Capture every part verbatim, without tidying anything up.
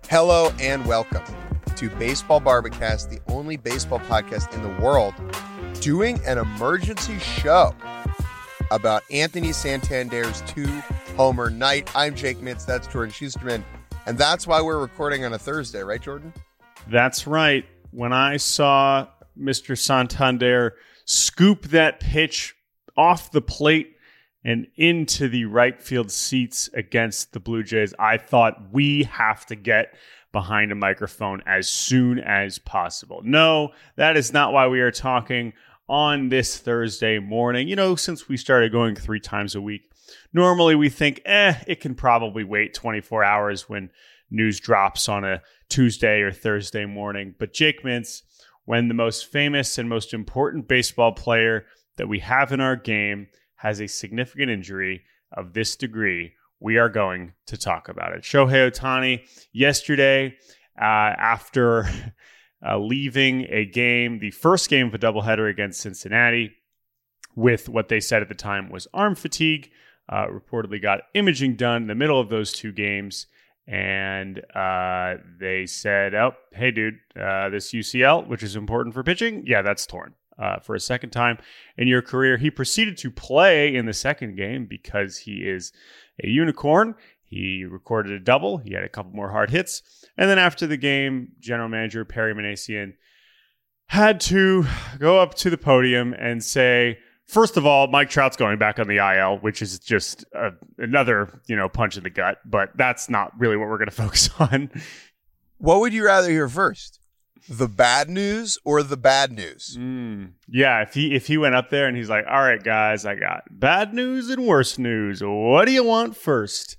Hello and welcome to Baseball Barbacast, the only baseball podcast in the world doing an emergency show about Anthony Santander's two-homer night. I'm Jake Mintz, that's Jordan Schusterman, and that's why we're recording on a Thursday, right, Jordan? That's right. When I saw Mister Santander scoop that pitch off the plate and into the right field seats against the Blue Jays, I thought we have to get behind a microphone as soon as possible. No, that is not why we are talking on this Thursday morning. You know, since we started going three times a week, normally we think, eh, it can probably wait twenty-four hours when news drops on a Tuesday or Thursday morning. But Jake Mintz, when the most famous and most important baseball player that we have in our game has a significant injury of this degree, we are going to talk about it. Shohei Ohtani, yesterday, uh, after uh, leaving a game, the first game of a doubleheader against Cincinnati, with what they said at the time was arm fatigue, uh, reportedly got imaging done in the middle of those two games. And uh, they said, oh, hey, dude, uh, this U C L, which is important for pitching, yeah, that's torn. Uh, for a second time in your career. He proceeded to play in the second game because he is a unicorn. He recorded a double. He had a couple more hard hits. And then after the game, general manager Perry Minasian had to go up to the podium and say, first of all, Mike Trout's going back on the I L, which is just a, another, you know, punch in the gut. But that's not really what we're going to focus on. What would you rather hear first? The bad news or the bad news? Mm, yeah, if he if he went up there and he's like, all right, guys, I got bad news and worse news. What do you want first?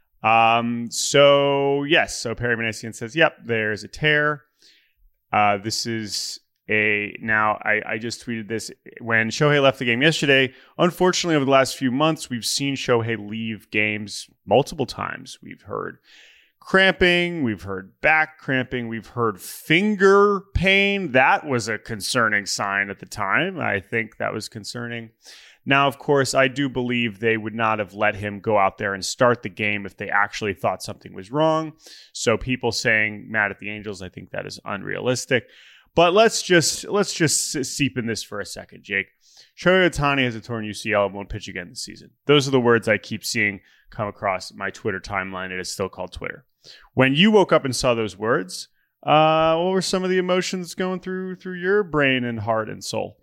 Um, so, yes, so Perry Minasian says, yep, there's a tear. Uh, this is a, now I, I just tweeted this. When Shohei left the game yesterday, unfortunately, over the last few months, we've seen Shohei leave games multiple times. We've heard cramping, we've heard back cramping, we've heard finger pain. That was a concerning sign at the time. I think that was concerning. Now, of course, I do believe they would not have let him go out there and start the game if they actually thought something was wrong. So people saying mad at the Angels, I think that is unrealistic. But let's just let's just seep in this for a second, Jake. Shohei Ohtani has a torn U C L and won't pitch again this season. Those are the words I keep seeing come across my Twitter timeline. It is still called Twitter. When you woke up and saw those words, uh, what were some of the emotions going through through your brain and heart and soul?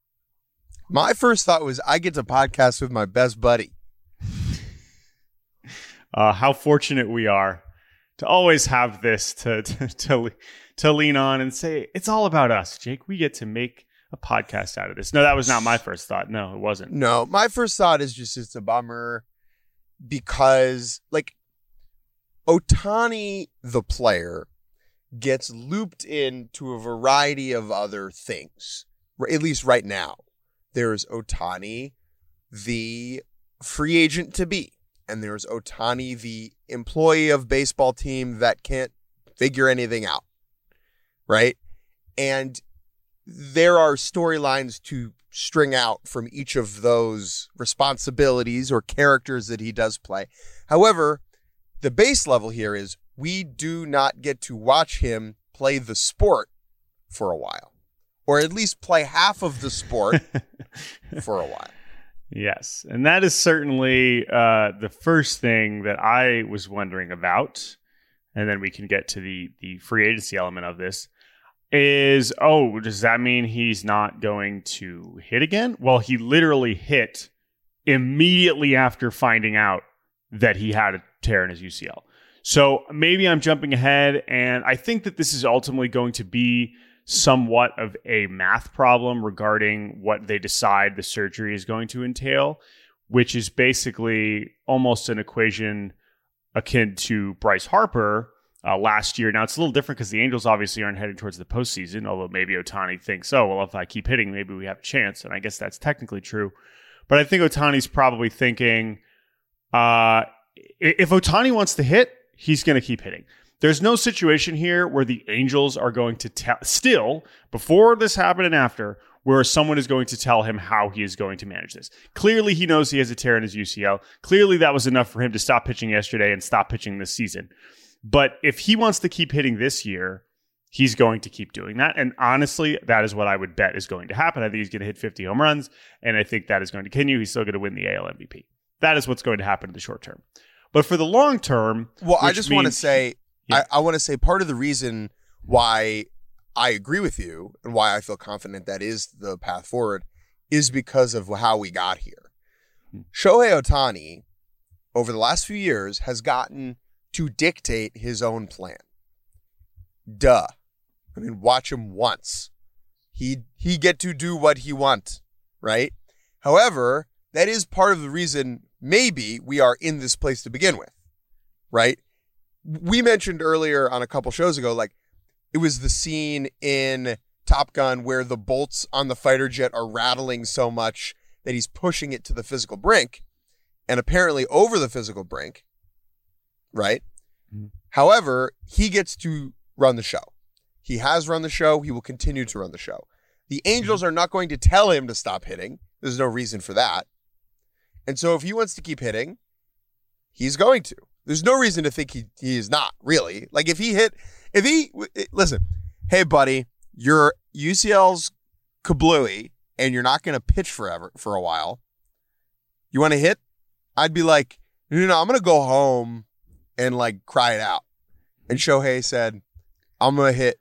My first thought was, I get to podcast with my best buddy. uh, how fortunate we are to always have this to, to to to lean on and say, it's all about us, Jake. We get to make a podcast out of this. No, that was not my first thought. No, it wasn't. No, my first thought is just it's a bummer because, like, Ohtani, the player, gets looped into a variety of other things, at least right now. There's Ohtani, the free agent to be, and there's Ohtani, the employee of baseball team that can't figure anything out, right? And there are storylines to string out from each of those responsibilities or characters that he does play. However, the base level here is we do not get to watch him play the sport for a while, or at least play half of the sport for a while. Yes, and that is certainly uh, the first thing that I was wondering about, and then we can get to the, the free agency element of this, is, oh, does that mean he's not going to hit again? Well, he literally hit immediately after finding out that he had a tear in his U C L. So maybe I'm jumping ahead, and I think that this is ultimately going to be somewhat of a math problem regarding what they decide the surgery is going to entail, which is basically almost an equation akin to Bryce Harper uh, last year. Now, it's a little different because the Angels obviously aren't headed towards the postseason, although maybe Ohtani thinks, oh, well, if I keep hitting, maybe we have a chance. And I guess that's technically true. But I think Ohtani's probably thinking, uh, if Ohtani wants to hit, he's going to keep hitting. There's no situation here where the Angels are going to tell, still, before this happened and after, where someone is going to tell him how he is going to manage this. Clearly, he knows he has a tear in his U C L. Clearly, that was enough for him to stop pitching yesterday and stop pitching this season. But if he wants to keep hitting this year, he's going to keep doing that. And honestly, that is what I would bet is going to happen. I think he's going to hit fifty home runs, and I think that is going to continue. He's still going to win the A L M V P. That is what's going to happen in the short term. But for the long term, well, I just want to say, yeah. I, I want to say part of the reason why I agree with you and why I feel confident that is the path forward is because of how we got here. Hmm. Shohei Ohtani, over the last few years, has gotten to dictate his own plan. Duh. I mean, watch him once. He he get to do what he want, right? However, that is part of the reason maybe we are in this place to begin with, right? We mentioned earlier on a couple shows ago, like, it was the scene in Top Gun where the bolts on the fighter jet are rattling so much that he's pushing it to the physical brink, and apparently over the physical brink, right? Mm-hmm. However, he gets to run the show. He has run the show. He will continue to run the show. The Angels mm-hmm. are not going to tell him to stop hitting. There's no reason for that. And so if he wants to keep hitting, he's going to. There's no reason to think he, he is not, really. Like, if he hit, if he, listen, hey, buddy, your U C L's kablooey, and you're not going to pitch forever, for a while. You want to hit? I'd be like, no, no, no, I'm going to go home and, like, cry it out. And Shohei said, I'm going to hit.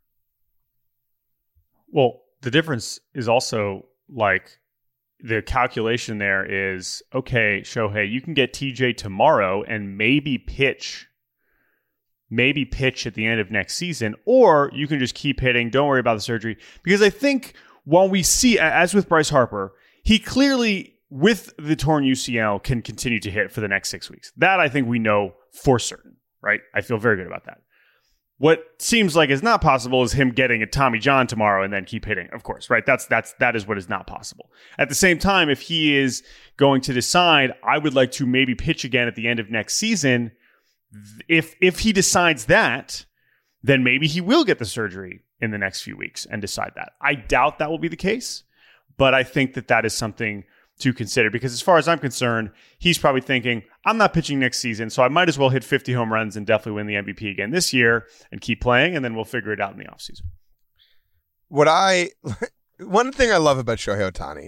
Well, the difference is also, like, the calculation there is, okay, Shohei, you can get T J tomorrow and maybe pitch, maybe pitch at the end of next season, or you can just keep hitting. Don't worry about the surgery. Because I think while we see, as with Bryce Harper, he clearly, with the torn U C L, can continue to hit for the next six weeks. That I think we know for certain, right? I feel very good about that. What seems like is not possible is him getting a Tommy John tomorrow and then keep hitting, of course, right? That's that's that is what is not possible. At the same time, if he is going to decide, I would like to maybe pitch again at the end of next season, if if he decides that, then maybe he will get the surgery in the next few weeks and decide that. I doubt that will be the case, but I think that that is something to consider, because as far as I'm concerned, he's probably thinking, I'm not pitching next season, so I might as well hit fifty home runs and definitely win the M V P again this year and keep playing, and then we'll figure it out in the offseason. What I, one thing I love about Shohei Ohtani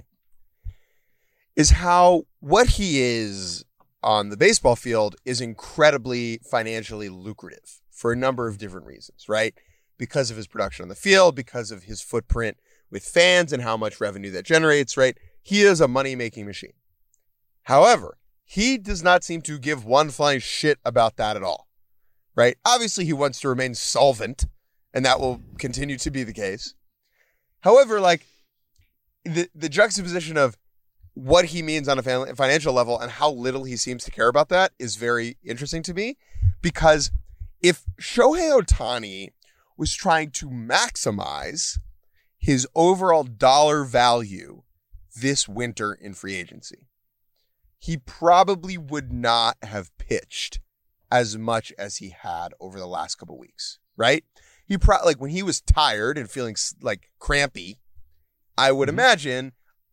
is how what he is on the baseball field is incredibly financially lucrative for a number of different reasons, right? Because of his production on the field, because of his footprint with fans and how much revenue that generates, right? He is a money-making machine. However, he does not seem to give one flying shit about that at all, right? Obviously, he wants to remain solvent, and that will continue to be the case. However, like, the, the juxtaposition of what he means on a financial level and how little he seems to care about that is very interesting to me, because if Shohei Ohtani was trying to maximize his overall dollar value this winter in free agency, he probably would not have pitched as much as he had over the last couple weeks, right? He probably, like, when he was tired and feeling like crampy, I would mm-hmm. imagine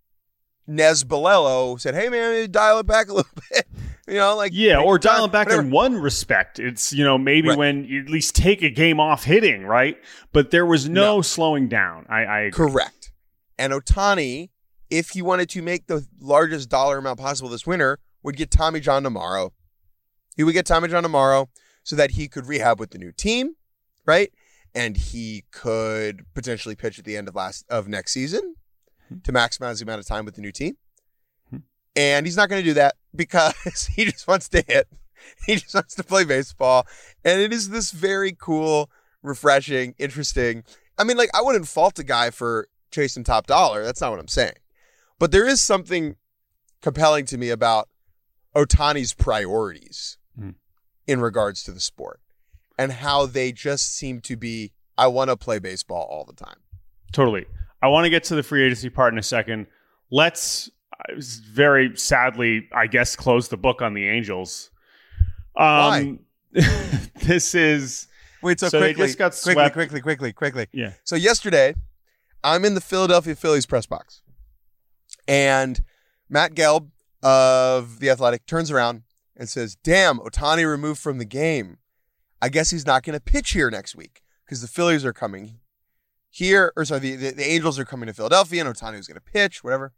Nez Balello said, hey man, maybe dial it back a little bit. You know, like, yeah, or dial it back whatever. In one respect. It's, you know, maybe right. when you at least take a game off hitting, right? But there was no, no. slowing down. I, I agree. Correct. And Ohtani, if he wanted to make the largest dollar amount possible this winter, would get Tommy John tomorrow. He would get Tommy John tomorrow so that he could rehab with the new team, right? And he could potentially pitch at the end of last of next season mm-hmm. to maximize the amount of time with the new team. Mm-hmm. And he's not going to do that because he just wants to hit. He just wants to play baseball. And it is this very cool, refreshing, interesting. I mean, like, I wouldn't fault a guy for chasing top dollar. That's not what I'm saying. But there is something compelling to me about Ohtani's priorities mm. in regards to the sport and how they just seem to be, I want to play baseball all the time. Totally. I want to get to the free agency part in a second. Let's very sadly, I guess, close the book on the Angels. Um, Why? This is... Wait, so, so quickly, they just got quickly, swept. quickly, quickly, quickly. Yeah. So yesterday, I'm in the Philadelphia Phillies press box. And Matt Gelb of The Athletic turns around and says, damn, Ohtani removed from the game. I guess he's not going to pitch here next week because the Phillies are coming here, or sorry, the, the, the Angels are coming to Philadelphia, and Ohtani was going to pitch, whatever.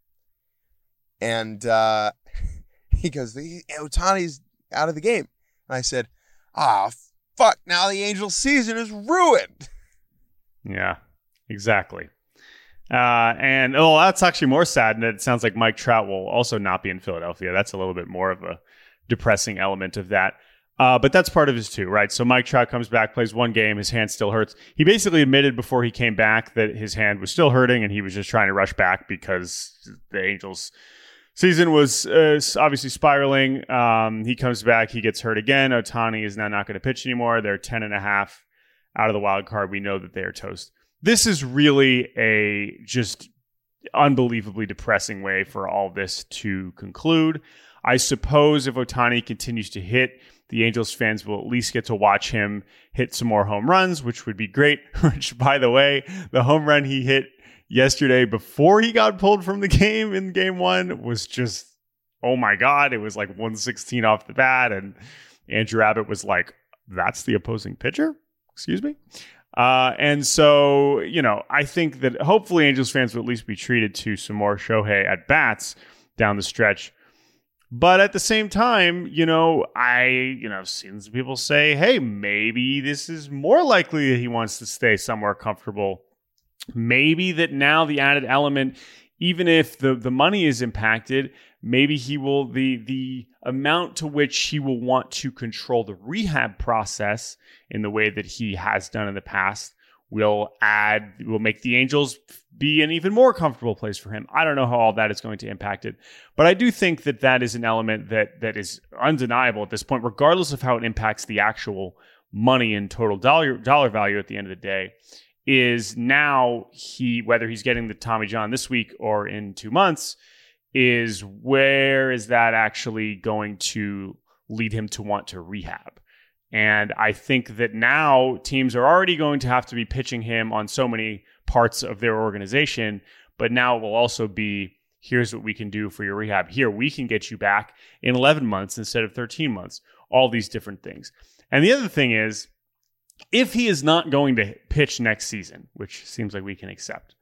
And uh, he goes, Ohtani's out of the game. And I said, ah, fuck, now the Angels season is ruined. Yeah, exactly. Uh, and oh, that's actually more sad. And it sounds like Mike Trout will also not be in Philadelphia. That's a little bit more of a depressing element of that. Uh, but that's part of his too, right? So Mike Trout comes back, plays one game, his hand still hurts. He basically admitted before he came back that his hand was still hurting and he was just trying to rush back because the Angels season was uh, obviously spiraling. Um, he comes back, he gets hurt again. Ohtani is now not going to pitch anymore. They're ten and a half out of the wild card. We know that they are toast. This is really a just unbelievably depressing way for all this to conclude. I suppose if Ohtani continues to hit, the Angels fans will at least get to watch him hit some more home runs, which would be great. Which, by the way, the home run he hit yesterday before he got pulled from the game in game one was just, oh my God, it was like one sixteen off the bat. And Andrew Abbott was like, that's the opposing pitcher? Excuse me? Uh, and so, you know, I think that hopefully Angels fans will at least be treated to some more Shohei at bats down the stretch. But at the same time, you know, I, you know, I've seen some people say, hey, maybe this is more likely that he wants to stay somewhere comfortable. Maybe that now the added element, even if the, the money is impacted, maybe he will, the, the amount to which he will want to control the rehab process in the way that he has done in the past will add, will make the Angels be an even more comfortable place for him. I don't know how all that is going to impact it, but I do think that that is an element that that is undeniable at this point, regardless of how it impacts the actual money and total dollar dollar value at the end of the day, is now he, whether he's getting the Tommy John this week or in two months, is where is that actually going to lead him to want to rehab? And I think that now teams are already going to have to be pitching him on so many parts of their organization, but now it will also be, here's what we can do for your rehab. Here, we can get you back in eleven months instead of thirteen months, all these different things. And the other thing is, if he is not going to pitch next season, which seems like we can accept,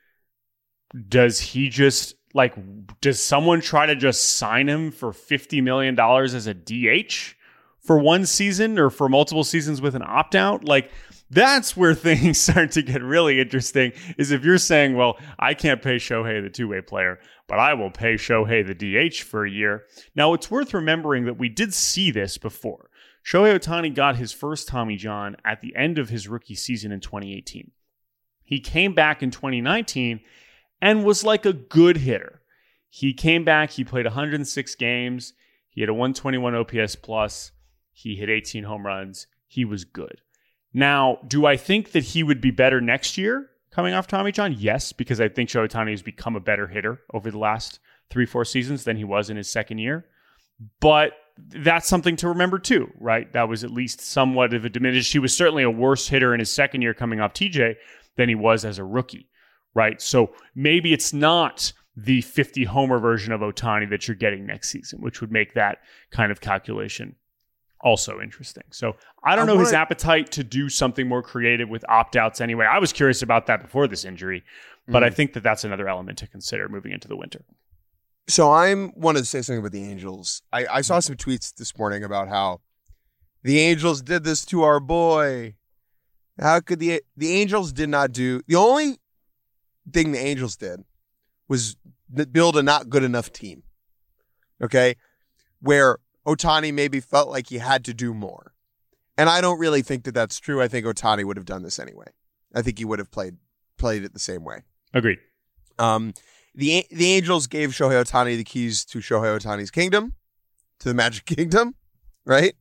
does he just, like, does someone try to just sign him for fifty million dollars as a D H for one season or for multiple seasons with an opt-out? Like, that's where things start to get really interesting, is if you're saying, well, I can't pay Shohei the two-way player, but I will pay Shohei the D H for a year. Now, it's worth remembering that we did see this before. Shohei Ohtani got his first Tommy John at the end of his rookie season in twenty eighteen. He came back in twenty nineteen and was like a good hitter. He came back, he played one hundred six games, he had a one twenty-one O P S plus, he hit eighteen home runs, he was good. Now, do I think that he would be better next year coming off Tommy John? Yes, because I think Shohei Ohtani has become a better hitter over the last three, four seasons than he was in his second year. But that's something to remember too, right? That was at least somewhat of a diminished. He was certainly a worse hitter in his second year coming off T J than he was as a rookie, right? So maybe it's not the fifty homer version of Ohtani that you're getting next season, which would make that kind of calculation also interesting. So I don't I know wanna, his appetite to do something more creative with opt-outs anyway. I was curious about that before this injury, but mm-hmm. I think that that's another element to consider moving into the winter. So I wanted to say something about the Angels. I, I saw some tweets this morning about how the Angels did this to our boy. How could the the Angels did not do, the only thing the Angels did was build a not good enough team. Okay? Where Ohtani maybe felt like he had to do more. And I don't really think that that's true. I think Ohtani would have done this anyway. I think he would have played played it the same way. Agreed. Um, the the Angels gave Shohei Ohtani the keys to Shohei Ohtani's kingdom, to the Magic Kingdom, right?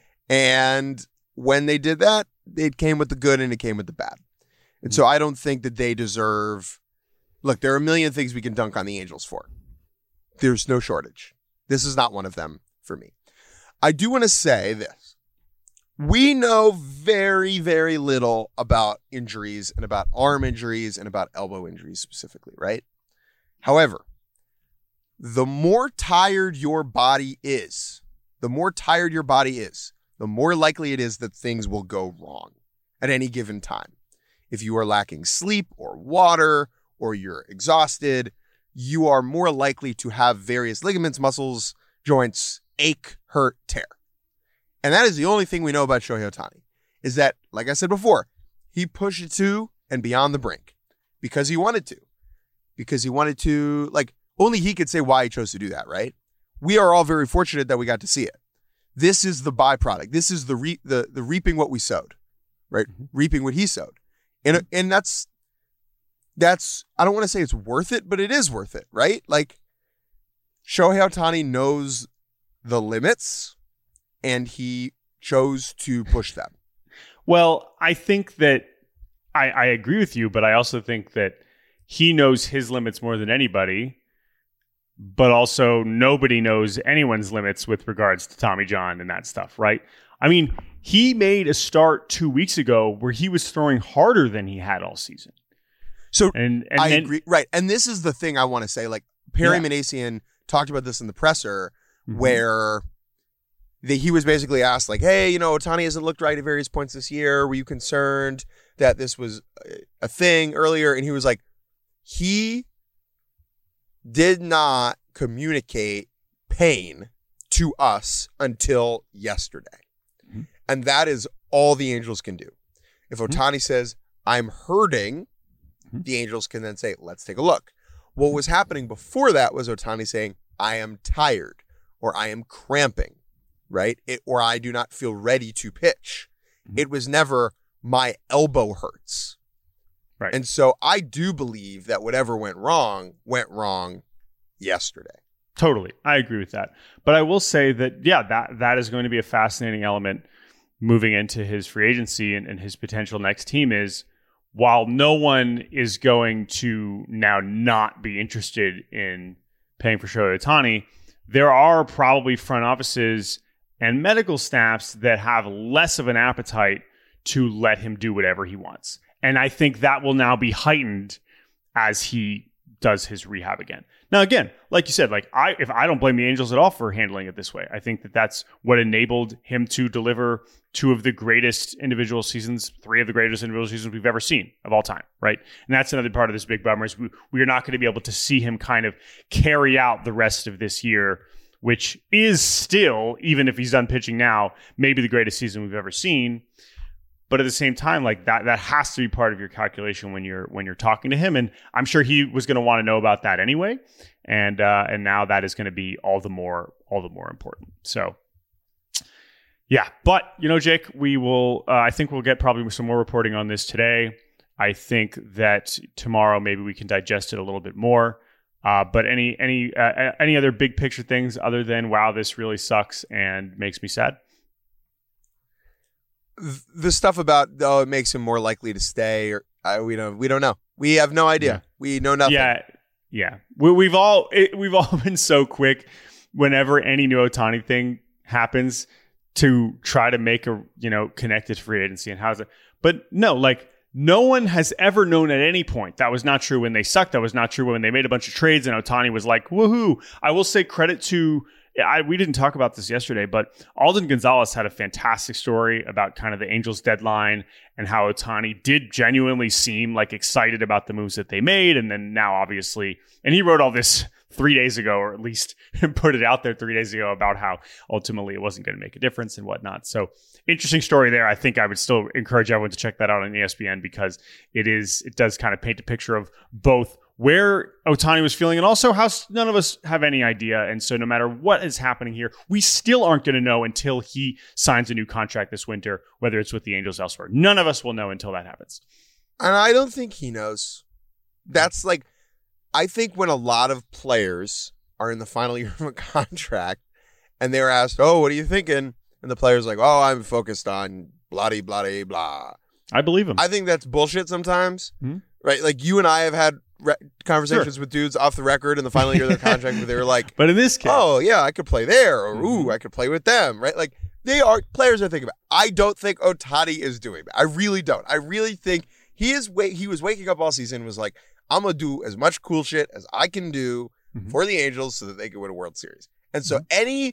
And when they did that, it came with the good and it came with the bad. And mm-hmm. so I don't think that they deserve... Look, there are a million things we can dunk on the Angels for. There's no shortage. This is not one of them for me. I do want to say this. We know very, very little about injuries and about arm injuries and about elbow injuries specifically, right? However, the more tired your body is, the more tired your body is, the more likely it is that things will go wrong at any given time. If you are lacking sleep or water or you're exhausted, you are more likely to have various ligaments, muscles, joints ache, hurt, tear. And that is the only thing we know about Shohei Ohtani, is that, like I said before, he pushed it to and beyond the brink because he wanted to. Because he wanted to, like, only he could say why he chose to do that, right? We are all very fortunate that we got to see it. This is the byproduct. This is the re- the the reaping what we sowed, right? Mm-hmm. Reaping what he sowed. And and that's, that's I don't want to say it's worth it, but it is worth it, right? Like, Shohei Ohtani knows the limits, and he chose to push them. Well, I think that I, I agree with you, but I also think that he knows his limits more than anybody, but also nobody knows anyone's limits with regards to Tommy John and that stuff, right? I mean, he made a start two weeks ago where he was throwing harder than he had all season. So and, and I then, agree. Right. And this is the thing I want to say. Like, Perry yeah. Minasian talked about this in the presser, mm-hmm. where the, he was basically asked, like, hey, you know, Ohtani hasn't looked right at various points this year. Were you concerned that this was a thing earlier? And he was like, he did not communicate pain to us until yesterday. Mm-hmm. And that is all the Angels can do. If Ohtani mm-hmm. says, I'm hurting, mm-hmm. the Angels can then say, let's take a look. What was happening before that was Ohtani saying, I am tired, or I am cramping, right? It, or I do not feel ready to pitch. Mm-hmm. It was never, my elbow hurts. Right. And so I do believe that whatever went wrong, went wrong yesterday. Totally. I agree with that. But I will say that, yeah, that that is going to be a fascinating element moving into his free agency and, and his potential next team is, while no one is going to now not be interested in paying for Shohei Ohtani, there are probably front offices and medical staffs that have less of an appetite to let him do whatever he wants. And I think that will now be heightened as he does his rehab again. Now, again, like you said, like I, if I don't blame the Angels at all for handling it this way, I think that that's what enabled him to deliver two of the greatest individual seasons, three of the greatest individual seasons we've ever seen of all time, right? And that's another part of this big bummer is we, we are not going to be able to see him kind of carry out the rest of this year, which is still, even if he's done pitching now, maybe the greatest season we've ever seen. But at the same time, like that, that has to be part of your calculation when you're when you're talking to him. And I'm sure he was going to want to know about that anyway. And uh, and now that is going to be all the more all the more important. So, yeah. But you know, Jake, we will. Uh, I think we'll get probably some more reporting on this today. I think that tomorrow maybe we can digest it a little bit more. Uh, but any any uh, any other big picture things other than wow, this really sucks and makes me sad? The stuff about, oh, it makes him more likely to stay, or I, we don't we don't know. We have no idea. Yeah. We know nothing. Yeah, yeah. We, we've all it, we've all been so quick whenever any new Ohtani thing happens to try to make a you know connected free agency and how's it. But no, like no one has ever known at any point that was not true when they sucked. That was not true when they made a bunch of trades and Ohtani was like, woohoo. I will say credit to. I, we didn't talk about this yesterday, but Alden Gonzalez had a fantastic story about kind of the Angels deadline and how Ohtani did genuinely seem like excited about the moves that they made. And then now obviously, and he wrote all this three days ago, or at least put it out there three days ago about how ultimately it wasn't going to make a difference and whatnot. So interesting story there. I think I would still encourage everyone to check that out on E S P N because it is, it does kind of paint a picture of both where Ohtani was feeling and also how none of us have any idea. And so no matter what is happening here, we still aren't going to know until he signs a new contract this winter, whether it's with the Angels elsewhere. None of us will know until that happens. And I don't think he knows. That's like, I think when a lot of players are in the final year of a contract and they're asked, oh, what are you thinking? And the player's like, oh, I'm focused on blah, blah, blah, blah. I believe him. I think that's bullshit sometimes, mm-hmm. right? Like you and I have had re- conversations sure. with dudes off the record in the final year of their contract where they were like, but in this case, oh yeah, I could play there, or mm-hmm. ooh, I could play with them, right? Like they are players are thinking about. I don't think Ohtani is doing that. I really don't. I really think he is. Wa- he was waking up all season and was like, I'm gonna do as much cool shit as I can do mm-hmm. for the Angels so that they can win a World Series. And so mm-hmm. any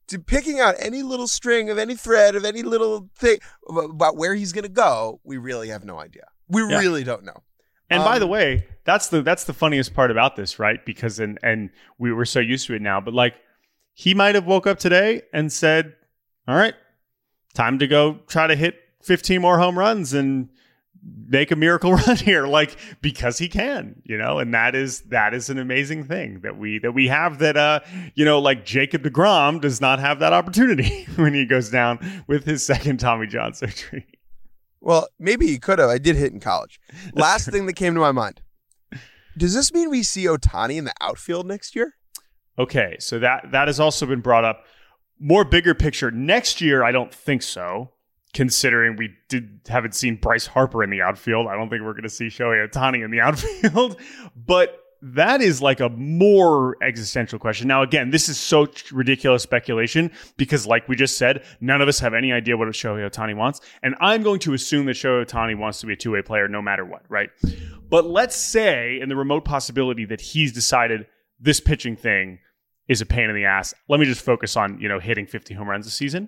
to picking out any little string of any thread of any little thing about where he's going to go, we really have no idea. We yeah. really don't know. And um, by the way, that's the that's the funniest part about this, right? Because and and we were so used to it now, but like he might have woke up today and said, "All right, time to go try to hit fifteen more home runs and make a miracle run here," like because he can, you know, and that is that is an amazing thing that we that we have that uh you know, like Jacob deGrom does not have that opportunity when he goes down with his second Tommy John surgery. Well, maybe he could have. I did hit in college. Last thing that came to my mind. Does this mean we see Ohtani in the outfield next year? Okay, so that that has also been brought up. More bigger picture. Next year, I don't think so, considering we did haven't seen Bryce Harper in the outfield. I don't think we're going to see Shohei Ohtani in the outfield. But that is like a more existential question. Now, again, this is so ridiculous speculation because, like we just said, none of us have any idea what Shohei Ohtani wants. And I'm going to assume that Shohei Ohtani wants to be a two-way player no matter what, right? But let's say in the remote possibility that he's decided this pitching thing is a pain in the ass. Let me just focus on, you know, hitting fifty home runs a season.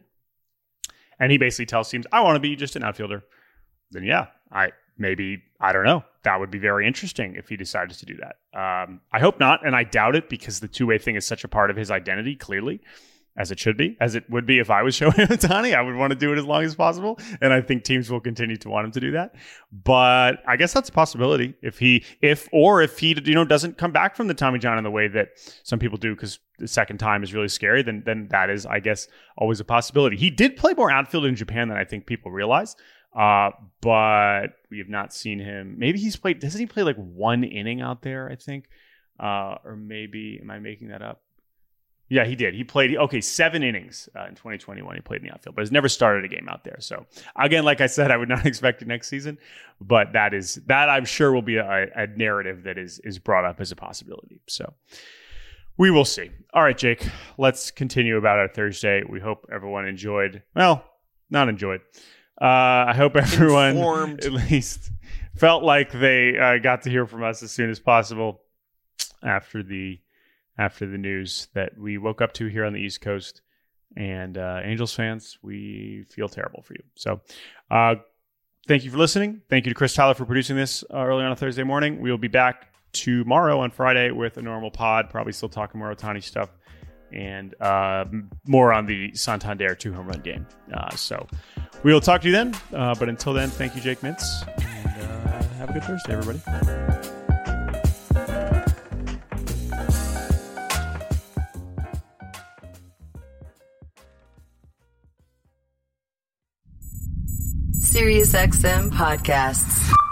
And he basically tells teams, I want to be just an outfielder. Then yeah, I maybe, I don't know. That would be very interesting if he decided to do that. Um, I hope not, and I doubt it because the two-way thing is such a part of his identity, clearly, as it should be, as it would be if I was Shohei Ohtani. I would want to do it as long as possible, and I think teams will continue to want him to do that. But I guess that's a possibility if he, if or if he, you know, doesn't come back from the Tommy John in the way that some people do, because the second time is really scary. Then, then that is, I guess, always a possibility. He did play more outfield in Japan than I think people realize. Uh, but we have not seen him. Maybe he's played, doesn't he play like one inning out there, I think? Uh, or maybe, am I making that up? Yeah, he did. He played, okay, seven innings uh, in twenty twenty-one. He played in the outfield, but has never started a game out there. So again, like I said, I would not expect it next season, but that is, that I'm sure will be a, a narrative that is, is brought up as a possibility. So we will see. All right, Jake, let's continue about our Thursday. We hope everyone enjoyed, well, not enjoyed. Uh, I hope everyone Informed. At least felt like they uh, got to hear from us as soon as possible after the after the news that we woke up to here on the East Coast. And uh, Angels fans, we feel terrible for you. So uh, thank you for listening. Thank you to Chris Tyler for producing this uh, early on a Thursday morning. We will be back tomorrow on Friday with a normal pod, probably still talking more Ohtani stuff. And uh, more on the Santander two home run game. Uh, so we will talk to you then. Uh, but until then, thank you, Jake Mintz. And uh, have a good Thursday, everybody. SiriusXM Podcasts.